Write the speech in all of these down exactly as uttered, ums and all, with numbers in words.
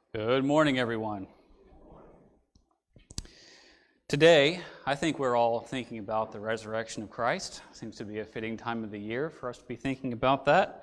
Good morning, everyone. Today, I think we're all thinking about the resurrection of Christ. Seems to be a fitting time of the year for us to be thinking about that.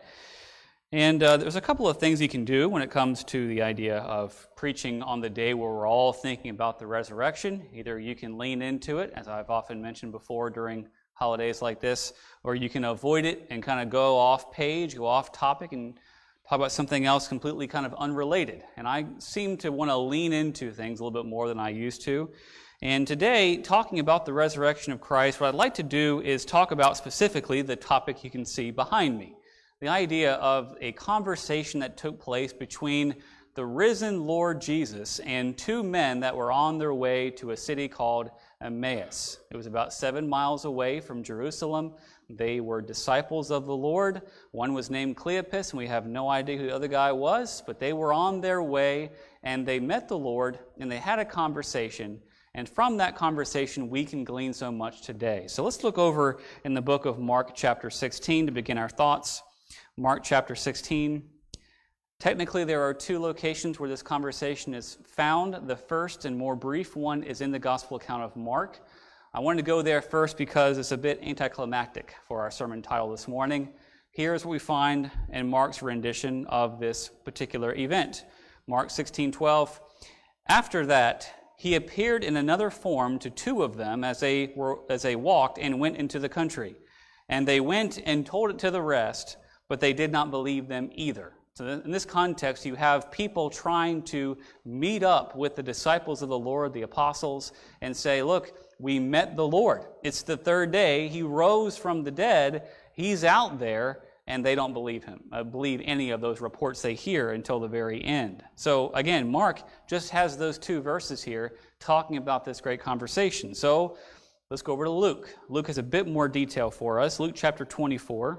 And uh, there's a couple of things you can do when it comes to the idea of preaching on the day where we're all thinking about the resurrection. Either you can lean into it, as I've often mentioned before during holidays like this, or you can avoid it and kind of go off page, go off topic, and talk about something else completely kind of unrelated. And I seem to want to lean into things a little bit more than I used to. And today, talking about the resurrection of Christ, what I'd like to do is talk about specifically the topic you can see behind me. The idea of a conversation that took place between the risen Lord Jesus and two men that were on their way to a city called Emmaus. It was about seven miles away from Jerusalem. They were disciples of the Lord. One was named Cleopas, and we have no idea who the other guy was, but they were on their way, and they met the Lord, and they had a conversation. And from that conversation, we can glean so much today. So let's look over in the book of Mark chapter sixteen to begin our thoughts. Mark chapter sixteen. Technically, there are two locations where this conversation is found. The first and more brief one is in the gospel account of Mark. I wanted to go there first because it's a bit anticlimactic for our sermon title this morning. Here's what we find in Mark's rendition of this particular event. Mark sixteen twelve. After that, he appeared in another form to two of them as they were, as they walked and went into the country. And they went and told it to the rest, but they did not believe them either. So in this context, you have people trying to meet up with the disciples of the Lord, the apostles, and say, look, we met the Lord. It's the third day. He rose from the dead. He's out there, and they don't believe him, uh, believe any of those reports they hear until the very end. So again, Mark just has those two verses here talking about this great conversation. So let's go over to Luke. Luke has a bit more detail for us. Luke chapter twenty-four.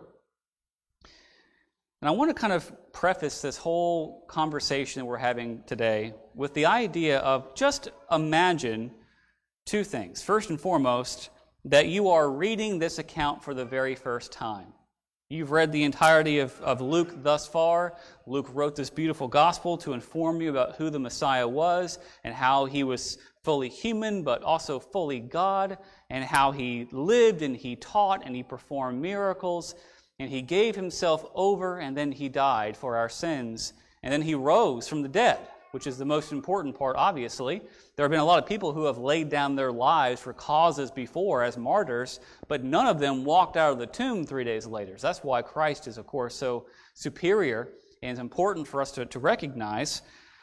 And I want to kind of preface this whole conversation that we're having today with the idea of just imagine two things. First and foremost, that you are reading this account for the very first time. You've read the entirety of, of Luke thus far. Luke wrote this beautiful gospel to inform you about who the Messiah was and how he was fully human but also fully God, and how he lived and he taught and he performed miracles. And he gave himself over, and then he died for our sins. And then he rose from the dead, which is the most important part, obviously. There have been a lot of people who have laid down their lives for causes before as martyrs, but none of them walked out of the tomb three days later. So that's why Christ is, of course, so superior, and it's important for us to, to recognize.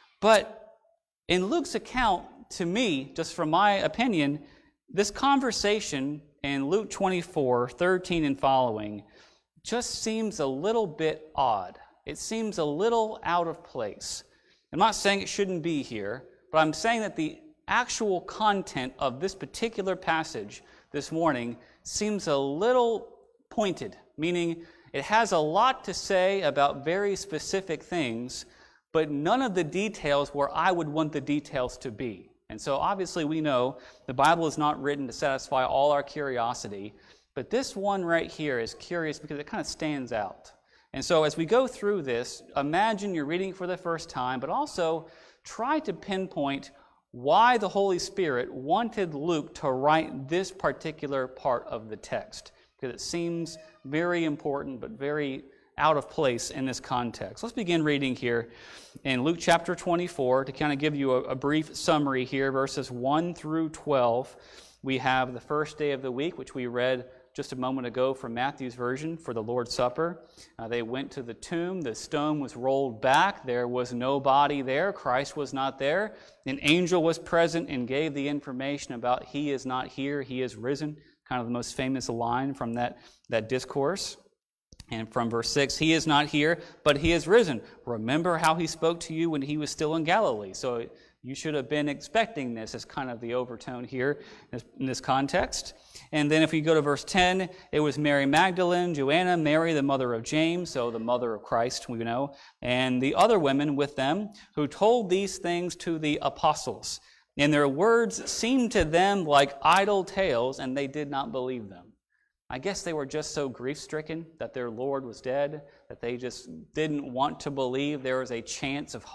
But in Luke's account, to me, just from my opinion, this conversation in Luke twenty-four, thirteen and following, just seems a little bit odd. It seems a little out of place. I'm not saying it shouldn't be here, but I'm saying that the actual content of this particular passage this morning seems a little pointed, meaning it has a lot to say about very specific things, but none of the details where I would want the details to be. And so obviously we know the Bible is not written to satisfy all our curiosity, but this one right here is curious because it kind of stands out. And so as we go through this, imagine you're reading for the first time, but also try to pinpoint why the Holy Spirit wanted Luke to write this particular part of the text, because it seems very important but very out of place in this context. Let's begin reading here in Luke chapter twenty-four to kind of give you a, a brief summary here, verses one through twelve. We have the first day of the week, which we read just a moment ago from Matthew's version for the Lord's Supper. Uh, they went to the tomb. The stone was rolled back. There was no body there. Christ was not there. An angel was present and gave the information about he is not here, he is risen. Kind of the most famous line from that, that discourse. And from verse six, he is not here, but he is risen. Remember how he spoke to you when he was still in Galilee. So you should have been expecting this as kind of the overtone here in this context. And then if we go to verse ten, it was Mary Magdalene, Joanna, Mary, the mother of James, so the mother of Christ, we know, and the other women with them who told these things to the apostles. And their words seemed to them like idle tales, and they did not believe them. I guess they were just so grief-stricken that their Lord was dead, that they just didn't want to believe there was a chance of hope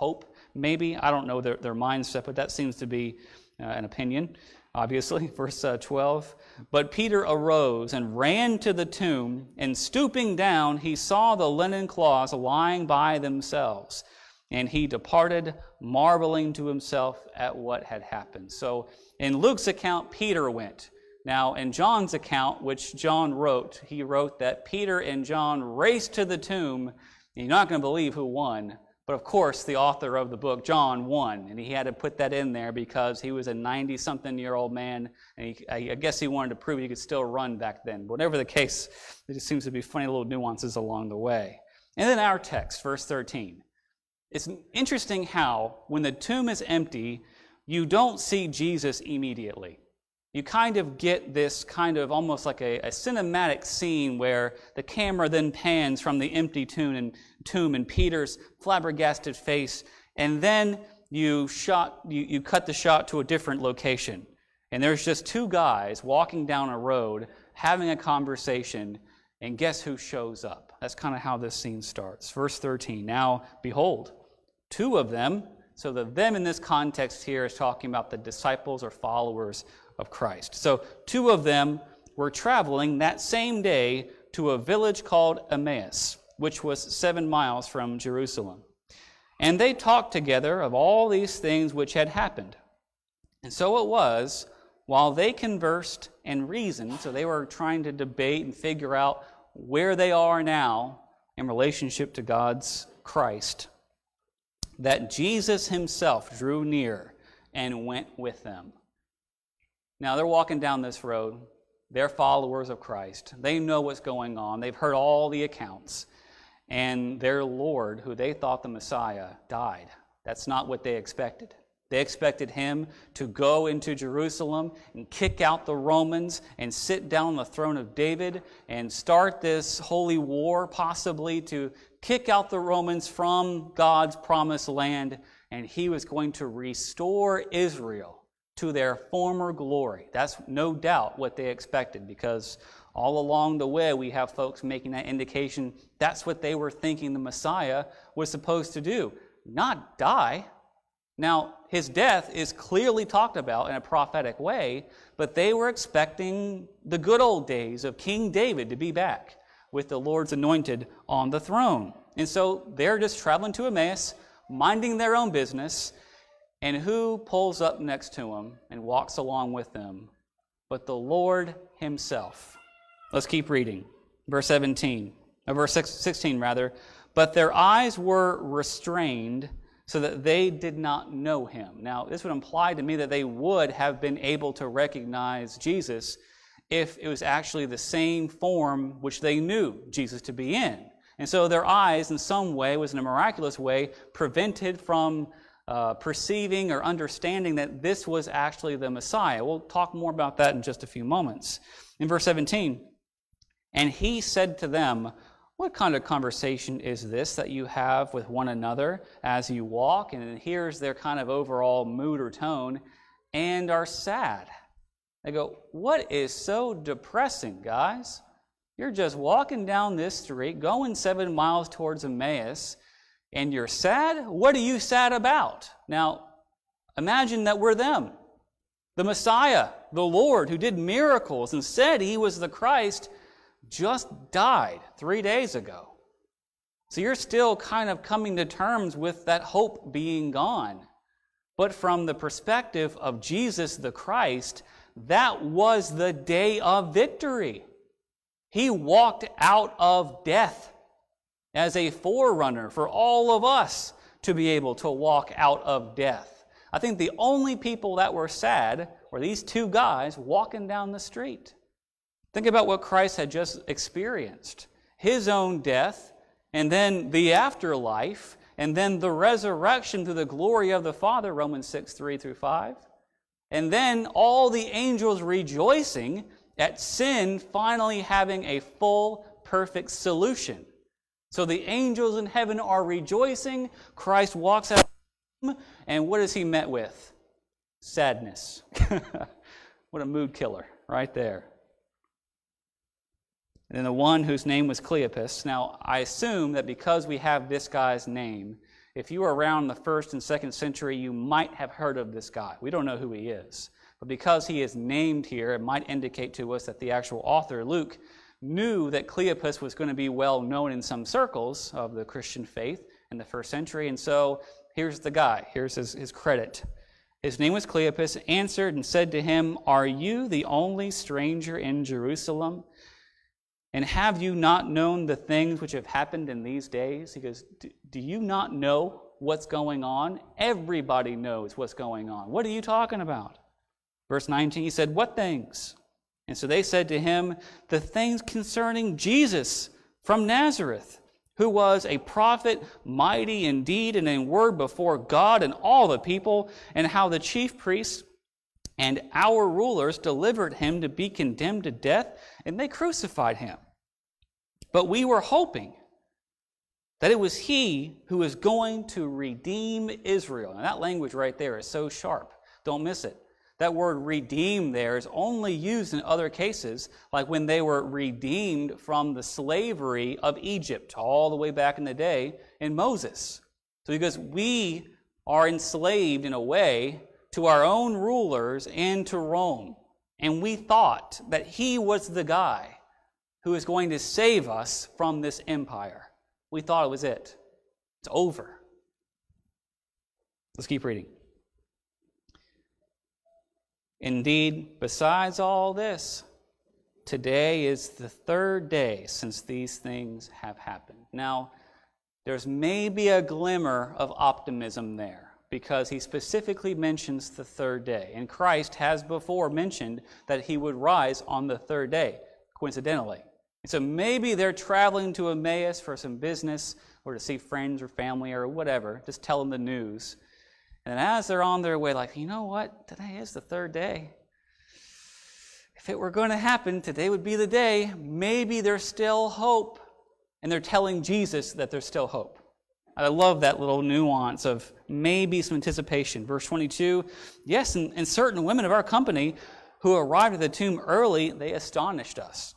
maybe. I don't know their, their mindset, but that seems to be uh, an opinion, obviously. Verse uh, twelve. But Peter arose and ran to the tomb, and stooping down, he saw the linen cloths lying by themselves. And he departed, marveling to himself at what had happened. So in Luke's account, Peter went. Now, in John's account, which John wrote, he wrote that Peter and John raced to the tomb. And you're not going to believe who won. But of course, the author of the book, John, won. And he had to put that in there because he was a ninety-something-year-old man. And he, I guess he wanted to prove he could still run back then. But whatever the case, there just seems to be funny little nuances along the way. And then our text, verse thirteen. It's interesting how, when the tomb is empty, you don't see Jesus immediately. You kind of get this kind of almost like a, a cinematic scene where the camera then pans from the empty tomb and, tomb and Peter's flabbergasted face, and then you shot you, you cut the shot to a different location. And there's just two guys walking down a road, having a conversation, and guess who shows up? That's kind of how this scene starts. Verse thirteen, now behold, two of them, so the them in this context here is talking about the disciples or followers of Christ. So two of them were traveling that same day to a village called Emmaus, which was seven miles from Jerusalem. And they talked together of all these things which had happened. And so it was, while they conversed and reasoned, so they were trying to debate and figure out where they are now in relationship to God's Christ, that Jesus himself drew near and went with them. Now, they're walking down this road. They're followers of Christ. They know what's going on. They've heard all the accounts. And their Lord, who they thought the Messiah, died. That's not what they expected. They expected him to go into Jerusalem and kick out the Romans and sit down on the throne of David and start this holy war, possibly to kick out the Romans from God's promised land. And he was going to restore Israel to their former glory. That's no doubt what they expected, because all along the way we have folks making that indication that's what they were thinking the Messiah was supposed to do, not die. Now, his death is clearly talked about in a prophetic way, but they were expecting the good old days of King David to be back with the Lord's anointed on the throne. And so they're just traveling to Emmaus, minding their own business. And who pulls up next to him and walks along with them but the Lord himself? Let's keep reading. Verse seventeen, or verse sixteen rather. But their eyes were restrained so that they did not know him. Now, this would imply to me that they would have been able to recognize Jesus if it was actually the same form which they knew Jesus to be in. And so their eyes, in some way, was in a miraculous way, prevented from Uh, perceiving or understanding that this was actually the Messiah. We'll talk more about that in just a few moments. In verse seventeen, and he said to them, what kind of conversation is this that you have with one another as you walk? And here's their kind of overall mood or tone, and are sad. They go, what is so depressing, guys? You're just walking down this street, going seven miles towards Emmaus, and you're sad? What are you sad about? Now, imagine that we're them. The Messiah, the Lord, who did miracles and said he was the Christ, just died three days ago. So you're still kind of coming to terms with that hope being gone. But from the perspective of Jesus the Christ, that was the day of victory. He walked out of death as a forerunner for all of us to be able to walk out of death. I think the only people that were sad were these two guys walking down the street. Think about what Christ had just experienced. His own death, and then the afterlife, and then the resurrection through the glory of the Father, Romans six, three through five. And then all the angels rejoicing at sin finally having a full, perfect solution. So the angels in heaven are rejoicing. Christ walks out, and what is he met with? Sadness. What a mood killer right there. And then the one whose name was Cleopas. Now, I assume that because we have this guy's name, If you were around the first and second century, you might have heard of this guy. We don't know who he is. But because he is named here, it might indicate to us that the actual author, Luke, knew that Cleopas was going to be well known in some circles of the Christian faith in the first century. And so here's the guy. Here's his, his credit. His name was Cleopas, answered and said to him, "Are you the only stranger in Jerusalem? And have you not known the things which have happened in these days?" He goes, do you not know what's going on? Everybody knows what's going on. What are you talking about? Verse nineteen, he said, "What things?" And so they said to him, "The things concerning Jesus from Nazareth, who was a prophet, mighty in deed and in word before God and all the people, and how the chief priests and our rulers delivered him to be condemned to death, and they crucified him. But we were hoping that it was he who was going to redeem Israel." And that language right there is so sharp. Don't miss it. That word redeem there is only used in other cases, like when they were redeemed from the slavery of Egypt all the way back in the day in Moses. So because we are enslaved in a way to our own rulers and to Rome, and we thought that he was the guy who is going to save us from this empire. We thought it was it. It's over. Let's keep reading. "Indeed, besides all this, today is the third day since these things have happened." Now, there's maybe a glimmer of optimism there, because he specifically mentions the third day. And Christ has before mentioned that he would rise on the third day, coincidentally. And so maybe they're traveling to Emmaus for some business or to see friends or family or whatever, just tell them the news. And as they're on their way, like, you know what? Today is the third day. If it were going to happen, today would be the day. Maybe there's still hope. And they're telling Jesus that there's still hope. I love that little nuance of maybe some anticipation. Verse twenty-two, "Yes, and, and certain women of our company who arrived at the tomb early, they astonished us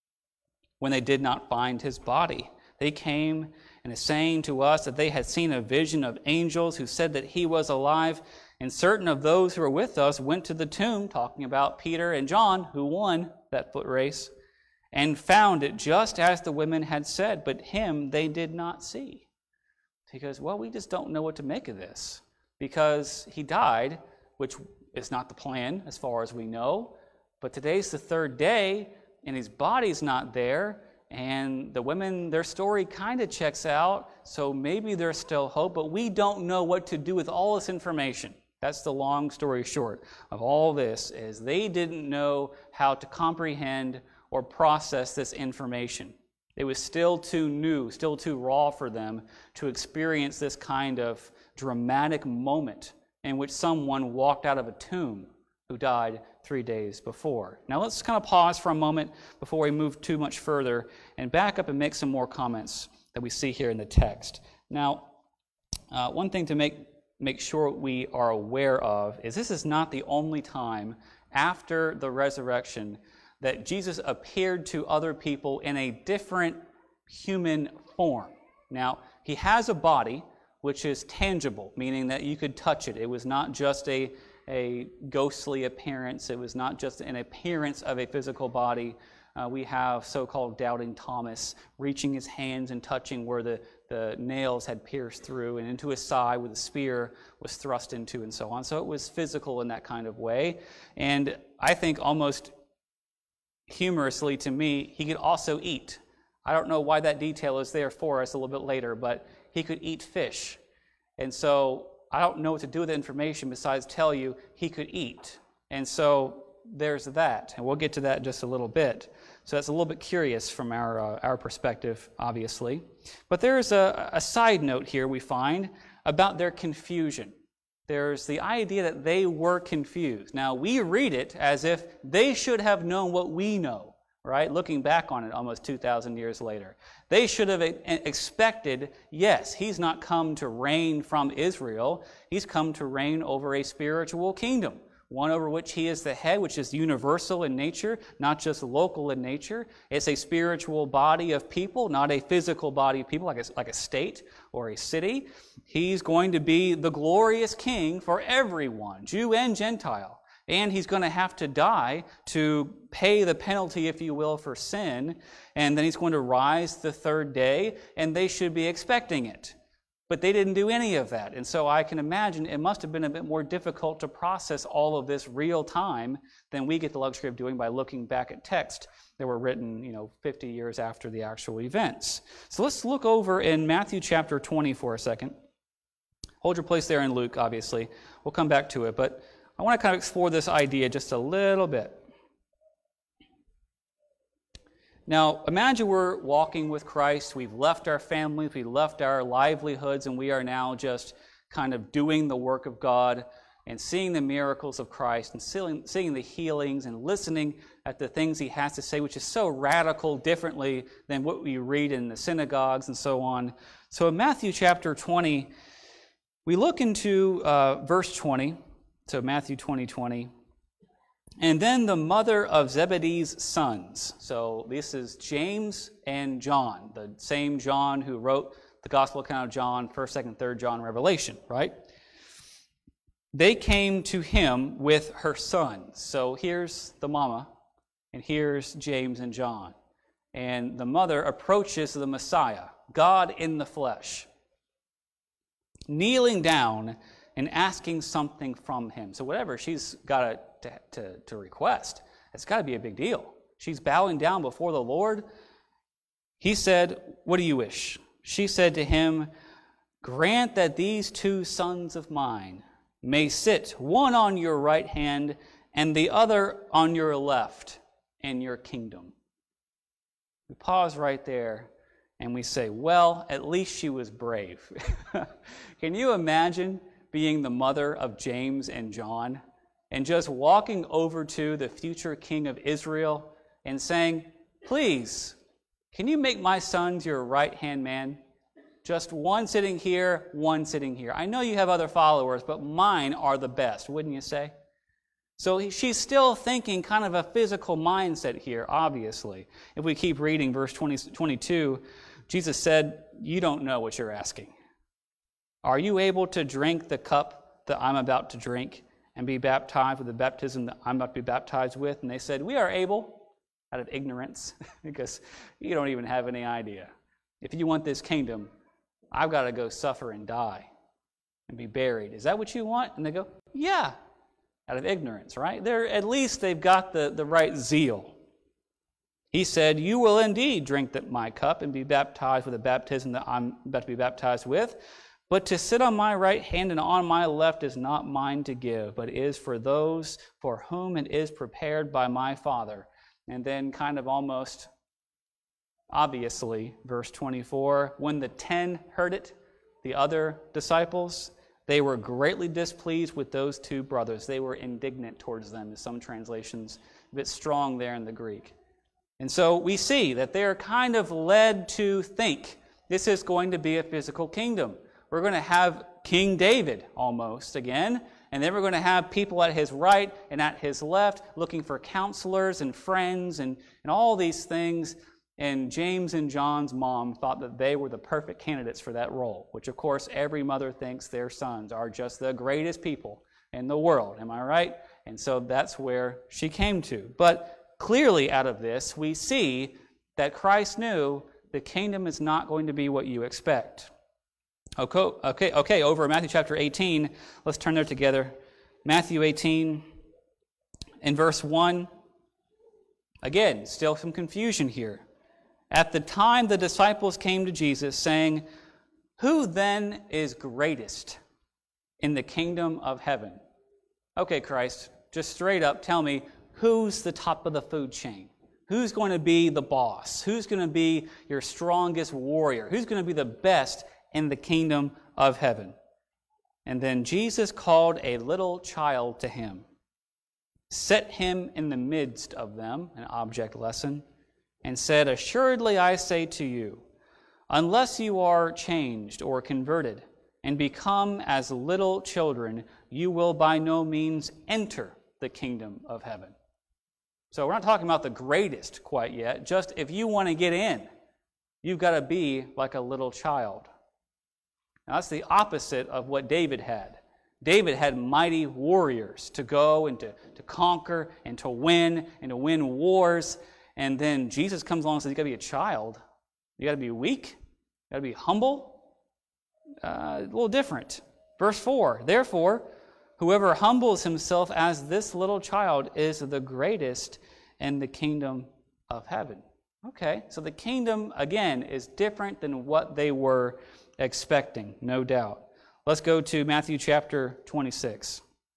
when they did not find his body. They came and is saying to us that they had seen a vision of angels who said that he was alive. And certain of those who were with us went to the tomb," talking about Peter and John, who won that foot race, "and found it just as the women had said, but him they did not see." He goes, well, we just don't know what to make of this, because he died, which is not the plan as far as we know. But today's the third day, and his body's not there. And the women, their story kind of checks out, so maybe there's still hope, but we don't know what to do with all this information. That's the long story short of all this, is they didn't know how to comprehend or process this information. It was still too new, still too raw for them to experience this kind of dramatic moment in which someone walked out of a tomb who died three days before. Now let's kind of pause for a moment before we move too much further and back up and make some more comments that we see here in the text. Now, uh, one thing to make, make sure we are aware of is this is not the only time after the resurrection that Jesus appeared to other people in a different human form. Now, he has a body which is tangible, meaning that you could touch it. It was not just a a ghostly appearance. It was not just an appearance of a physical body. Uh, we have so-called doubting Thomas reaching his hands and touching where the, the nails had pierced through, and into his side where the spear was thrust into, and so on. So it was physical in that kind of way. And I think almost humorously to me, he could also eat. I don't know why that detail is there for us a little bit later, but he could eat fish. And so I don't know what to do with the information besides tell you he could eat. And so there's that. And we'll get to that in just a little bit. So that's a little bit curious from our uh, our perspective, obviously. But there's a, a side note here we find about their confusion. There's the idea that they were confused. Now, we read it as if they should have known what we know, right? Looking back on it almost two thousand years later. They should have expected, yes, he's not come to reign from Israel. He's come to reign over a spiritual kingdom, one over which he is the head, which is universal in nature, not just local in nature. It's a spiritual body of people, not a physical body of people like a, like a state or a city. He's going to be the glorious king for everyone, Jew and Gentile. And he's going to have to die to pay the penalty, if you will, for sin. And then he's going to rise the third day, and they should be expecting it. But they didn't do any of that. And so I can imagine it must have been a bit more difficult to process all of this real time than we get the luxury of doing by looking back at texts that were written, you know, fifty years after the actual events. So let's look over in Matthew chapter twenty for a second. Hold your place there in Luke, obviously. We'll come back to it. But I want to kind of explore this idea just a little bit. Now, imagine we're walking with Christ. We've left our families, we've left our livelihoods, and we are now just kind of doing the work of God and seeing the miracles of Christ and seeing, seeing the healings and listening at the things he has to say, which is so radical differently than what we read in the synagogues and so on. So in Matthew chapter twenty, we look into uh, verse twenty, so Matthew twenty, twenty. And then the mother of Zebedee's sons. So this is James and John, the same John who wrote the Gospel account of John, first, second, third John, Revelation, right? They came to him with her sons. So here's the mama, and here's James and John. And the mother approaches the Messiah, God in the flesh, kneeling down and asking something from him. So whatever she's got to, to, to request, it's got to be a big deal. She's bowing down before the Lord. He said, "What do you wish?" She said to him, "Grant that these two sons of mine may sit, one on your right hand and the other on your left in your kingdom." We pause right there and we say, well, at least she was brave. Can you imagine being the mother of James and John, and just walking over to the future king of Israel and saying, "Please, can you make my sons your right-hand man? Just one sitting here, one sitting here. I know you have other followers, but mine are the best," wouldn't you say? So he, she's still thinking kind of a physical mindset here, obviously. If we keep reading verse twenty, twenty-two, Jesus said, "You don't know what you're asking. Are you able to drink the cup that I'm about to drink and be baptized with the baptism that I'm about to be baptized with?" And they said, "We are able," out of ignorance, because you don't even have any idea. If you want this kingdom, I've got to go suffer and die and be buried. Is that what you want? And they go, "Yeah," out of ignorance, right? They're, at least they've got the, the right zeal. He said, "You will indeed drink the, my cup and be baptized with the baptism that I'm about to be baptized with. But to sit on my right hand and on my left is not mine to give, but is for those for whom it is prepared by my Father." And then kind of almost obviously, verse twenty-four, when the ten heard it, the other disciples, they were greatly displeased with those two brothers. They were indignant towards them, in some translations, a bit strong there in the Greek. And so we see that they're kind of led to think this is going to be a physical kingdom. We're going to have King David almost again, and then we're going to have people at his right and at his left looking for counselors and friends and, and all these things. And James and John's mom thought that they were the perfect candidates for that role, which of course every mother thinks their sons are just the greatest people in the world. Am I right? And so that's where she came to. But clearly out of this, we see that Christ knew the kingdom is not going to be what you expect. Okay, okay, okay, over in Matthew chapter eighteen, let's turn there together. Matthew eighteen, in verse one. Again, still some confusion here. At the time the disciples came to Jesus, saying, "Who then is greatest in the kingdom of heaven?" Okay, Christ, just straight up tell me, who's the top of the food chain? Who's going to be the boss? Who's going to be your strongest warrior? Who's going to be the best in the kingdom of heaven? And then Jesus called a little child to him, set him in the midst of them, an object lesson, and said, "Assuredly I say to you, unless you are changed or converted and become as little children, you will by no means enter the kingdom of heaven. So we're not talking about the greatest quite yet. Just if you want to get in, you've got to be like a little child. Now that's the opposite of what David had. David had mighty warriors to go and to, to conquer and to win and to win wars. And then Jesus comes along and says, you've got to be a child. You've got to be weak. You've got to be humble. Uh, a little different. Verse four, therefore, whoever humbles himself as this little child is the greatest in the kingdom of heaven. Okay, so the kingdom, again, is different than what they were expecting, no doubt. Let's go to Matthew chapter twenty-six.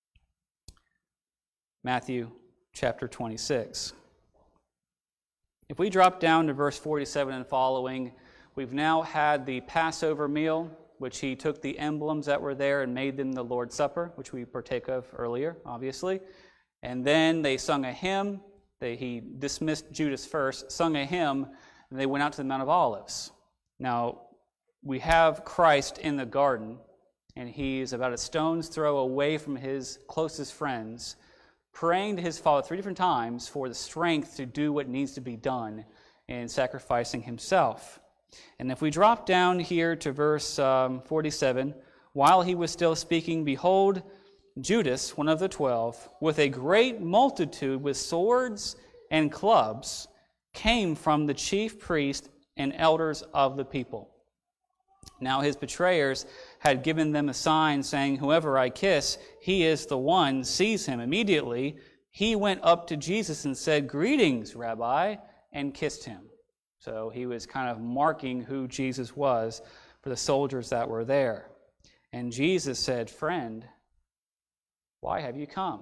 Matthew chapter twenty-six. If we drop down to verse forty-seven and following, we've now had the Passover meal, which he took the emblems that were there and made them the Lord's Supper, which we partake of earlier, obviously. And then they sung a hymn. They, he dismissed Judas first, sung a hymn, and they went out to the Mount of Olives. Now, we have Christ in the garden, and he's about a stone's throw away from his closest friends, praying to his Father three different times for the strength to do what needs to be done in sacrificing himself. And if we drop down here to verse um, forty-seven, while he was still speaking, behold, Judas, one of the twelve, with a great multitude with swords and clubs, came from the chief priest and elders of the people. Now his betrayers had given them a sign, saying, whoever I kiss, he is the one, seize him. Immediately he went up to Jesus and said, greetings, Rabbi, and kissed him. So he was kind of marking who Jesus was for the soldiers that were there. And Jesus said, friend, why have you come?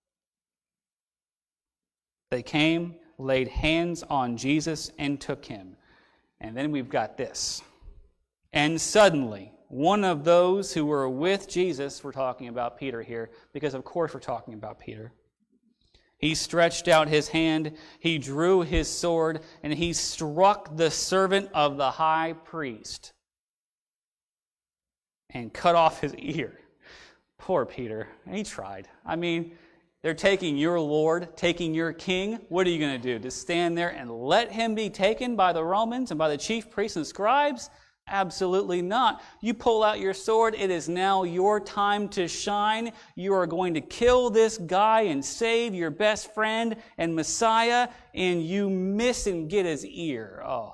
They came, laid hands on Jesus, and took him. And then we've got this. And suddenly, one of those who were with Jesus, we're talking about Peter here, because of course we're talking about Peter. He stretched out his hand, he drew his sword, and he struck the servant of the high priest and cut off his ear. Poor Peter. He tried. I mean, they're taking your Lord, taking your king. What are you going to do? Just stand there and let him be taken by the Romans and by the chief priests and scribes? Absolutely not. You pull out your sword. It is now your time to shine. You are going to kill this guy and save your best friend and Messiah, and you miss and get his ear. Oh.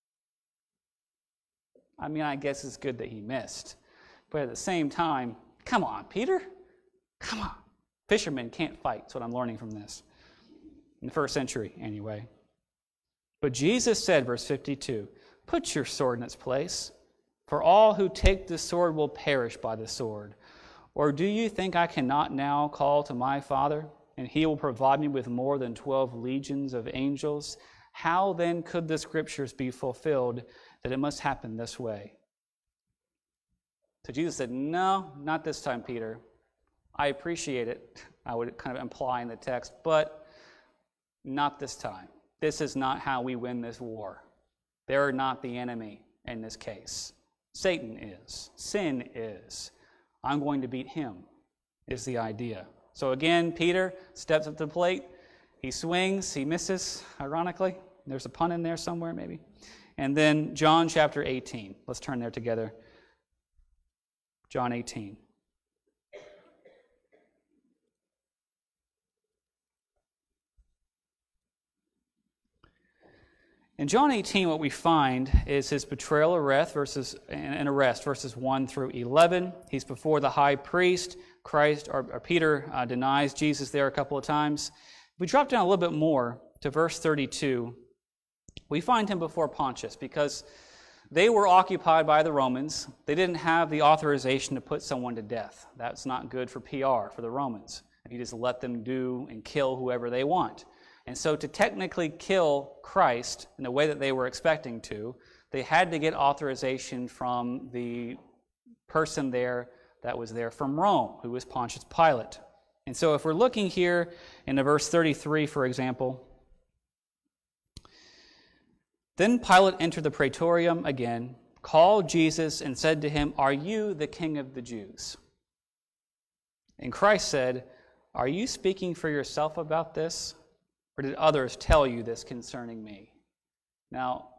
I mean, I guess it's good that he missed. But at the same time, come on, Peter. Come on. Fishermen can't fight. That's what I'm learning from this. In the first century, anyway. But Jesus said, verse fifty-two, put your sword in its place, for all who take the sword will perish by the sword. Or do you think I cannot now call to my Father, and he will provide me with more than twelve legions of angels? How then could the scriptures be fulfilled that it must happen this way? So Jesus said, no, not this time, Peter. I appreciate it. I would kind of imply in the text, but not this time. This is not how we win this war. They're not the enemy in this case. Satan is. Sin is. I'm going to beat him, is the idea. So again, Peter steps up to the plate. He swings. He misses, ironically. There's a pun in there somewhere, maybe. And then John chapter eighteen. Let's turn there together. John eighteen. In John eighteen, what we find is his betrayal arrest verses, and arrest, verses one through eleven. He's before the high priest. Christ, or, or Peter, uh, denies Jesus there a couple of times. If we drop down a little bit more to verse thirty-two, we find him before Pontius because they were occupied by the Romans. They didn't have the authorization to put someone to death. That's not good for P R for the Romans, if you just let them do and kill whoever they want. And so to technically kill Christ in the way that they were expecting to, they had to get authorization from the person there that was there from Rome, who was Pontius Pilate. And so if we're looking here in the verse thirty-three, for example, then Pilate entered the praetorium again, called Jesus, and said to him, "Are you the king of the Jews?" And Christ said, are you speaking for yourself about this, or did others tell you this concerning me? Now,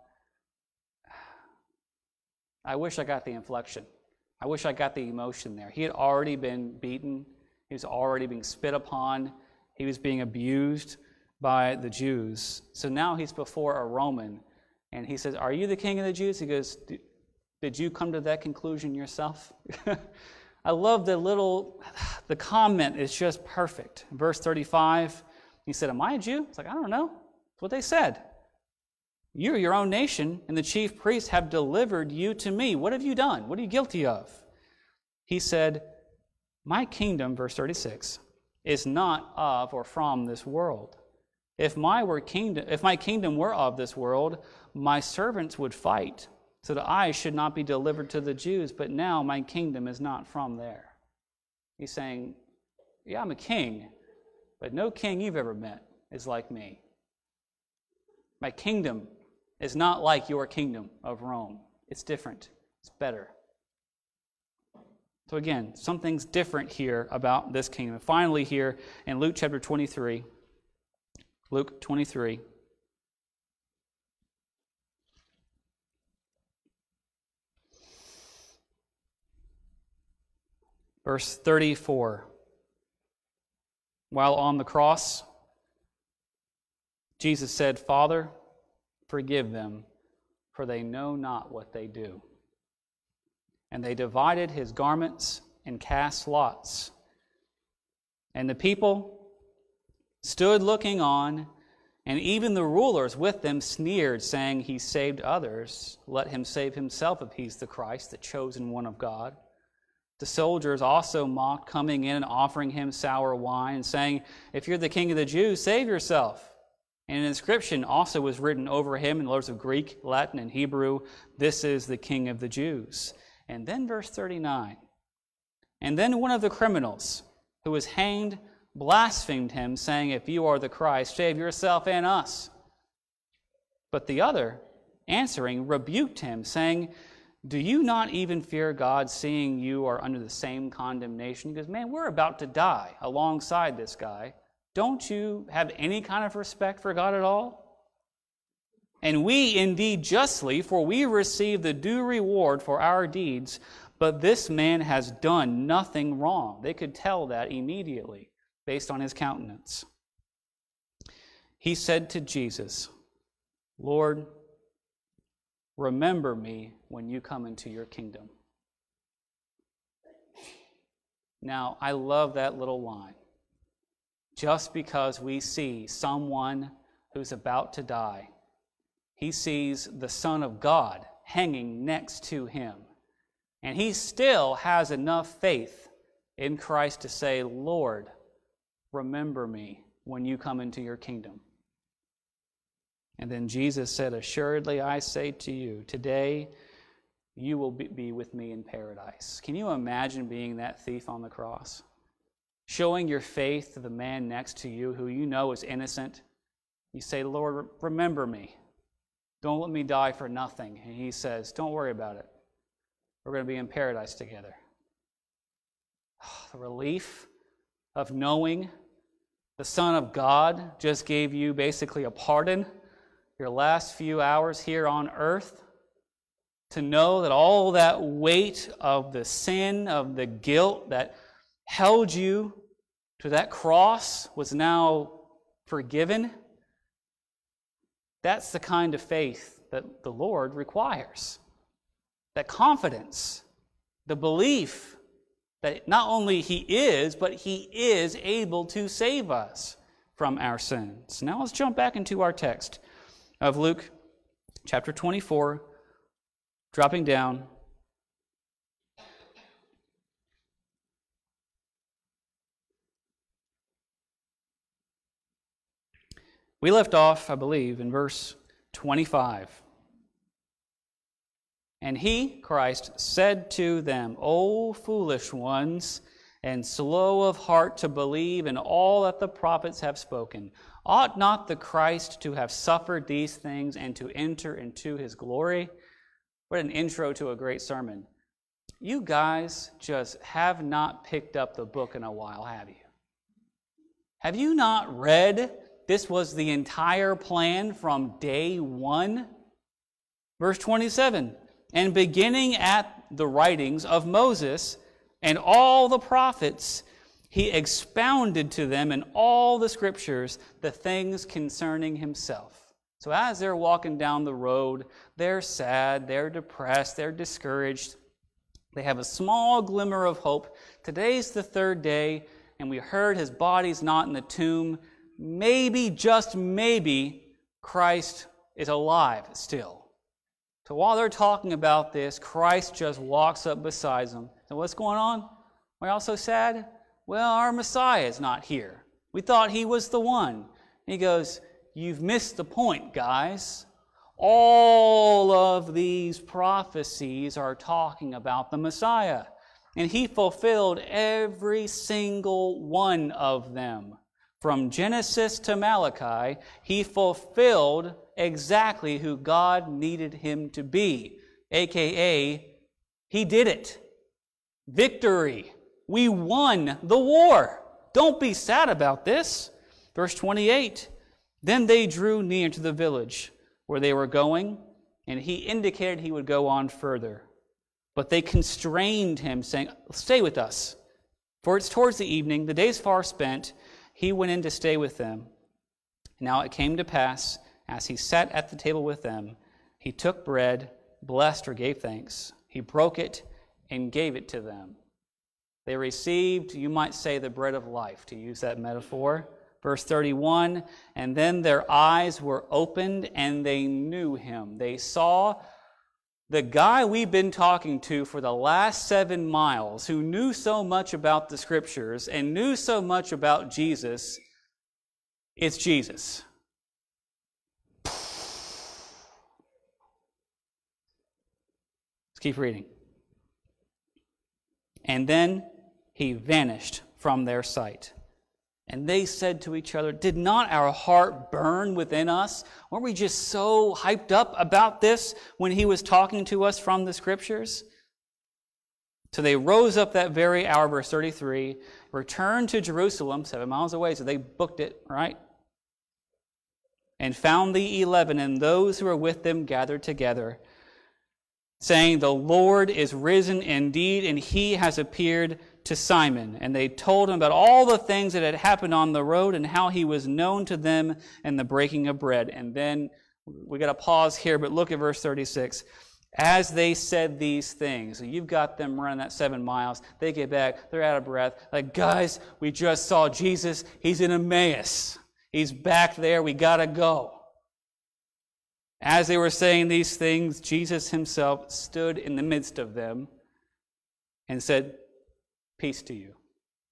I wish I got the inflection. I wish I got the emotion there. He had already been beaten. He was already being spit upon. He was being abused by the Jews. So now he's before a Roman, and he says, are you the king of the Jews? He goes, did you come to that conclusion yourself? I love the little, the comment is just perfect. Verse thirty-five, he said, am I a Jew? It's like, I don't know. That's what they said. You, your own nation, and the chief priests have delivered you to me. What have you done? What are you guilty of? He said, my kingdom, verse thirty-six, is not of or from this world. If my were kingdom, if my kingdom were of this world, my servants would fight, so that I should not be delivered to the Jews, but now my kingdom is not from there. He's saying, yeah, I'm a king, but no king you've ever met is like me. My kingdom is not like your kingdom of Rome. It's different. It's better. So again, something's different here about this kingdom. And finally here in Luke chapter twenty-three, Luke twenty-three, verse thirty-four. While on the cross, Jesus said, Father, forgive them, for they know not what they do. And they divided his garments and cast lots. And the people stood looking on, and even the rulers with them sneered, saying, he saved others. Let him save himself if he's the Christ, the chosen one of God. The soldiers also mocked, coming in and offering him sour wine, saying, if you're the king of the Jews, save yourself. And an inscription also was written over him in letters of Greek, Latin, and Hebrew, this is the King of the Jews. And then verse thirty-nine, and then one of the criminals who was hanged blasphemed him, saying, if you are the Christ, save yourself and us. But the other, answering, rebuked him, saying, do you not even fear God, seeing you are under the same condemnation? He goes, man, we're about to die alongside this guy. Don't you have any kind of respect for God at all? And we indeed justly, for we receive the due reward for our deeds, but this man has done nothing wrong. They could tell that immediately based on his countenance. He said to Jesus, Lord, remember me when you come into your kingdom. Now, I love that little line. Just because we see someone who's about to die, he sees the Son of God hanging next to him. And he still has enough faith in Christ to say, Lord, remember me when you come into your kingdom. And then Jesus said, assuredly I say to you, today you will be with me in paradise. Can you imagine being that thief on the cross? Showing your faith to the man next to you who you know is innocent. You say, Lord, remember me. Don't let me die for nothing. And he says, don't worry about it. We're going to be in paradise together. Oh, the relief of knowing the Son of God just gave you basically a pardon your last few hours here on earth. To know that all that weight of the sin, of the guilt that held you to that cross was now forgiven. That's the kind of faith that the Lord requires. That confidence, the belief that not only He is, but He is able to save us from our sins. Now let's jump back into our text of Luke chapter twenty-four, dropping down. We left off, I believe, in verse twenty-five. And he, Christ, said to them, O foolish ones, and slow of heart to believe in all that the prophets have spoken. Ought not the Christ to have suffered these things and to enter into his glory? What an intro to a great sermon. You guys just have not picked up the book in a while, have you? Have you not read this was the entire plan from day one? Verse twenty-seven, and beginning at the writings of Moses and all the prophets, he expounded to them in all the scriptures the things concerning himself. So as they're walking down the road, they're sad, they're depressed, they're discouraged. They have a small glimmer of hope. Today's the third day, and we heard his body's not in the tomb. Maybe, just maybe, Christ is alive still. So while they're talking about this, Christ just walks up beside them. So what's going on? Why are y'all so sad? Well, our Messiah is not here. We thought he was the one. And he goes, you've missed the point, guys. All of these prophecies are talking about the Messiah. And he fulfilled every single one of them. From Genesis to Malachi, he fulfilled exactly who God needed him to be, a k a he did it. Victory. We won the war. Don't be sad about this. Verse twenty-eight, then they drew near to the village where they were going, and he indicated he would go on further. But they constrained him, saying, stay with us, for it's towards the evening, the day's far spent. He went in to stay with them. Now it came to pass, as he sat at the table with them, he took bread, blessed or gave thanks. He broke it and gave it to them. They received, you might say, the bread of life, to use that metaphor. Verse thirty-one, and then their eyes were opened and they knew him. They saw the guy we've been talking to for the last seven miles, who knew so much about the Scriptures and knew so much about Jesus. It's Jesus. Let's keep reading. And then he vanished from their sight. And they said to each other, did not our heart burn within us? Weren't we just so hyped up about this when he was talking to us from the Scriptures? So they rose up that very hour, verse thirty-three, returned to Jerusalem, seven miles away, so they booked it, right? And found the eleven and those who were with them gathered together, saying, the Lord is risen indeed, and he has appeared to Simon. And they told him about all the things that had happened on the road and how he was known to them in the breaking of bread. And then we got to pause here, but look at verse thirty-six. As they said these things, so you've got them running that seven miles. They get back, they're out of breath. Like, guys, we just saw Jesus. He's in Emmaus. He's back there. We got to go. As they were saying these things, Jesus himself stood in the midst of them and said, peace to you.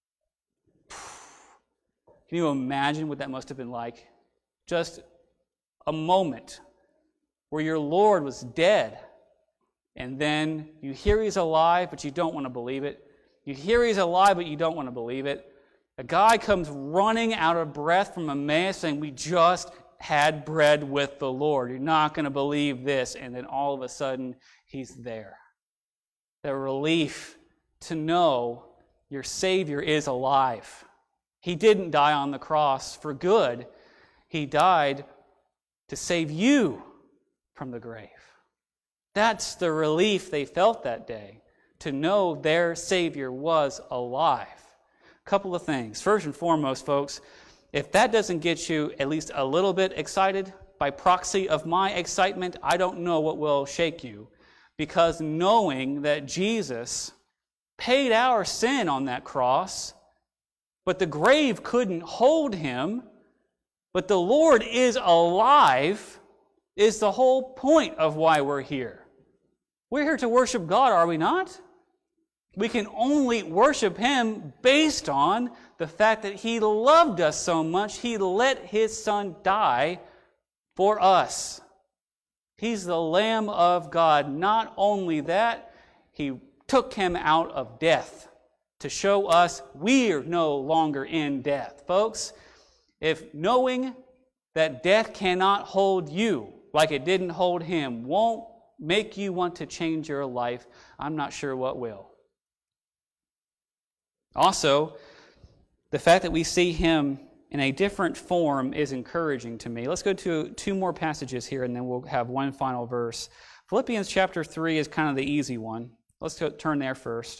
Can you imagine what that must have been like? Just a moment where your Lord was dead, and then you hear he's alive, but you don't want to believe it. You hear he's alive, but you don't want to believe it. A guy comes running out of breath from Emmaus saying, we just had bread with the Lord. You're not going to believe this. And then all of a sudden, he's there. The relief to know your Savior is alive. He didn't die on the cross for good. He died to save you from the grave. That's the relief they felt that day, to know their Savior was alive. A couple of things. First and foremost, folks, if that doesn't get you at least a little bit excited by proxy of my excitement, I don't know what will shake you. Because knowing that Jesus paid our sin on that cross, but the grave couldn't hold him, but the Lord is alive, is the whole point of why we're here. We're here to worship God, are we not? We can only worship him based on the fact that he loved us so much, he let his Son die for us. He's the Lamb of God. Not only that, he took him out of death to show us we're no longer in death. Folks, if knowing that death cannot hold you like it didn't hold him won't make you want to change your life, I'm not sure what will. Also, the fact that we see him in a different form is encouraging to me. Let's go to two more passages here, and then we'll have one final verse. Philippians chapter three is kind of the easy one. Let's go, turn there first.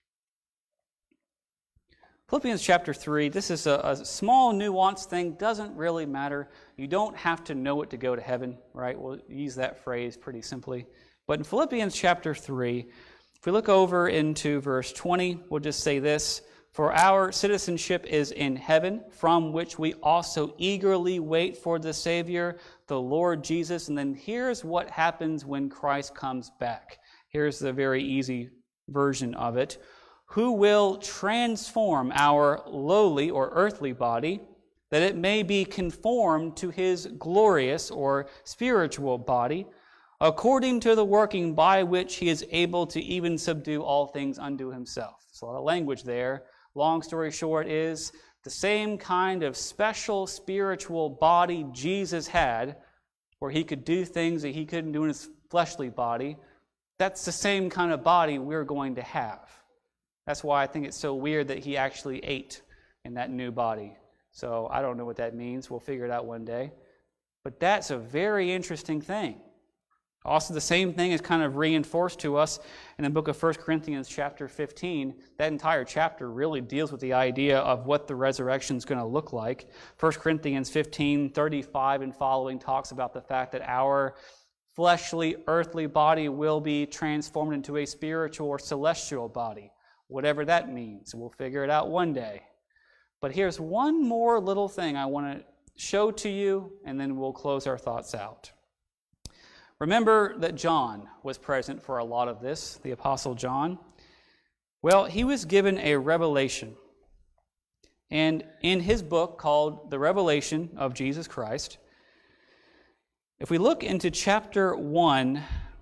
Philippians chapter three, this is a, a small nuanced thing, doesn't really matter. You don't have to know it to go to heaven, right? We'll use that phrase pretty simply. But in Philippians chapter three, if we look over into verse twenty, we'll just say this: "For our citizenship is in heaven, from which we also eagerly wait for the Savior, the Lord Jesus." And then here's what happens when Christ comes back. Here's the very easy version of it. "Who will transform our lowly or earthly body, that it may be conformed to his glorious or spiritual body, according to the working by which he is able to even subdue all things unto himself." There's a lot of language there. Long story short is, the same kind of special spiritual body Jesus had, where he could do things that he couldn't do in his fleshly body, that's the same kind of body we're going to have. That's why I think it's so weird that he actually ate in that new body. So I don't know what that means. We'll figure it out one day. But that's a very interesting thing. Also, the same thing is kind of reinforced to us in the book of First Corinthians chapter fifteen. That entire chapter really deals with the idea of what the resurrection is going to look like. First Corinthians fifteen, thirty-five and following talks about the fact that our fleshly, earthly body will be transformed into a spiritual or celestial body. Whatever that means. We'll figure it out one day. But here's one more little thing I want to show to you, and then we'll close our thoughts out. Remember that John was present for a lot of this, the Apostle John. Well, he was given a revelation. And in his book called The Revelation of Jesus Christ, if we look into chapter one,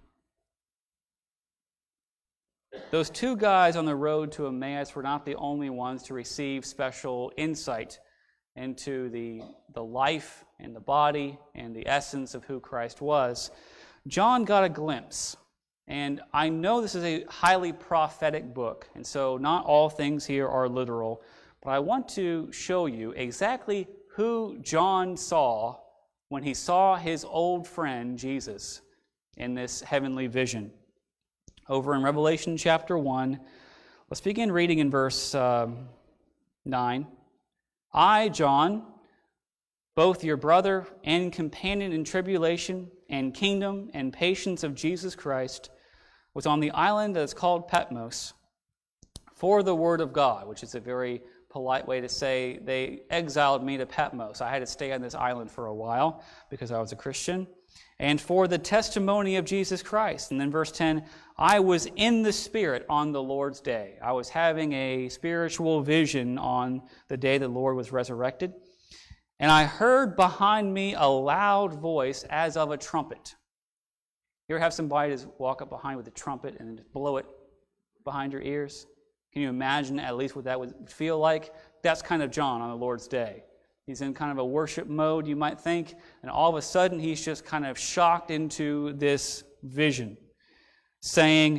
those two guys on the road to Emmaus were not the only ones to receive special insight into the, the life and the body and the essence of who Christ was. John got a glimpse, and I know this is a highly prophetic book, and so not all things here are literal, but I want to show you exactly who John saw when he saw his old friend Jesus in this heavenly vision. Over in Revelation chapter one, let's begin reading in verse um, nine. "I, John, both your brother and companion in tribulation and kingdom and patience of Jesus Christ, was on the island that is called Patmos for the word of God," which is a very polite way to say they exiled me to Patmos. I had to stay on this island for a while because I was a Christian. "And for the testimony of Jesus Christ." And then verse ten, "I was in the Spirit on the Lord's day." I was having a spiritual vision on the day the Lord was resurrected. "And I heard behind me a loud voice as of a trumpet." You ever have somebody just walk up behind with a trumpet and then just blow it behind your ears? Can you imagine at least what that would feel like? That's kind of John on the Lord's day. He's in kind of a worship mode, you might think, and all of a sudden he's just kind of shocked into this vision, saying,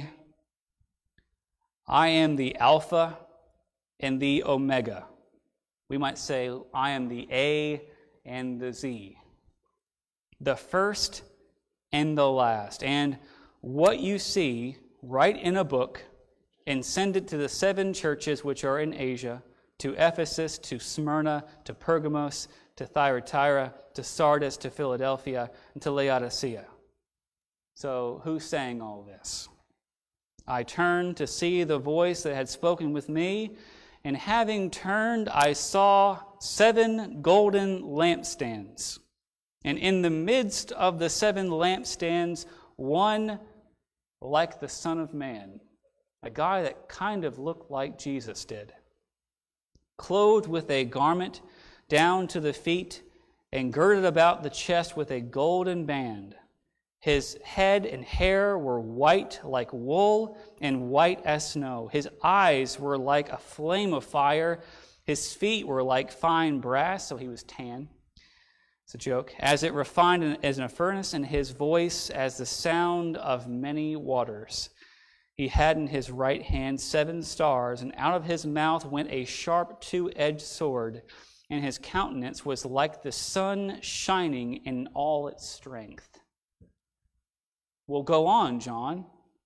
"I am the Alpha and the Omega." We might say, "I am the A and the Z, the first and the last." And what you see, write in a book and send it to the seven churches which are in Asia, to Ephesus, to Smyrna, to Pergamos, to Thyatira, to Sardis, to Philadelphia, and to Laodicea. So who's saying all this? "I turned to see the voice that had spoken with me, and having turned, I saw seven golden lampstands. And in the midst of the seven lampstands, one like the Son of Man," a guy that kind of looked like Jesus did, "clothed with a garment down to the feet, and girded about the chest with a golden band. His head and hair were white like wool, and white as snow. His eyes were like a flame of fire. His feet were like fine brass," so he was tan. It's a joke. "As it refined as in a furnace, and his voice as the sound of many waters. He had in his right hand seven stars, and out of his mouth went a sharp two-edged sword, and his countenance was like the sun shining in all its strength. Well, go on, John.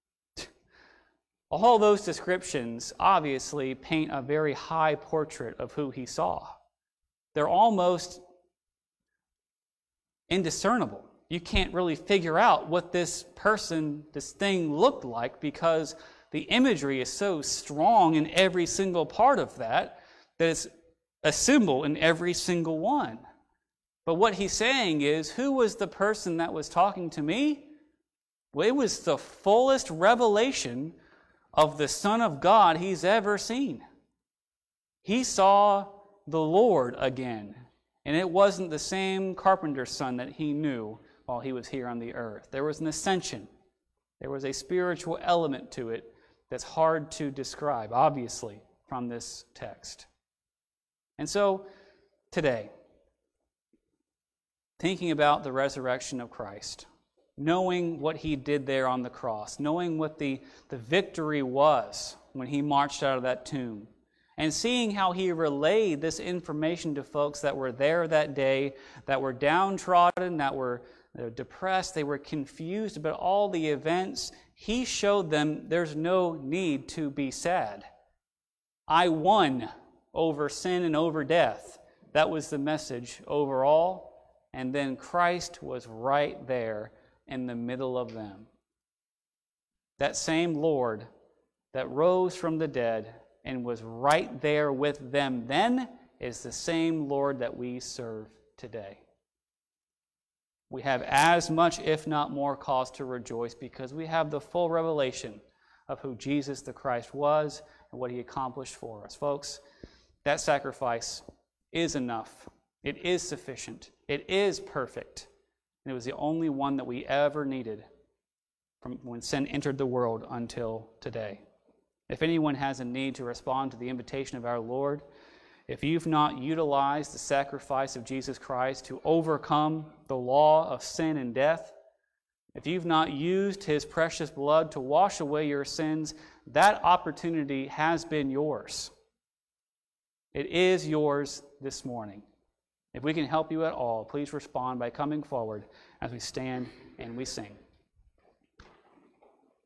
All those descriptions obviously paint a very high portrait of who he saw. They're almost indiscernible. You can't really figure out what this person, this thing looked like, because the imagery is so strong in every single part of that, that it's a symbol in every single one. But what he's saying is, who was the person that was talking to me? Well, it was the fullest revelation of the Son of God he's ever seen. He saw the Lord again, and it wasn't the same carpenter's son that he knew while he was here on the earth. There was an ascension. There was a spiritual element to it that's hard to describe, obviously, from this text. And so, today, thinking about the resurrection of Christ, knowing what he did there on the cross, knowing what the, the victory was when he marched out of that tomb, and seeing how he relayed this information to folks that were there that day, that were downtrodden, that were depressed, they were confused about all the events, he showed them there's no need to be sad. I won over sin and over death. That was the message overall. And then Christ was right there in the middle of them. That same Lord that rose from the dead and was right there with them then is the same Lord that we serve today. We have as much, if not more, cause to rejoice because we have the full revelation of who Jesus the Christ was and what he accomplished for us. Folks, that sacrifice is enough. It is sufficient. It is perfect. And it was the only one that we ever needed from when sin entered the world until today. If anyone has a need to respond to the invitation of our Lord, if you've not utilized the sacrifice of Jesus Christ to overcome the law of sin and death, if you've not used his precious blood to wash away your sins, that opportunity has been yours. It is yours this morning. If we can help you at all, please respond by coming forward as we stand and we sing.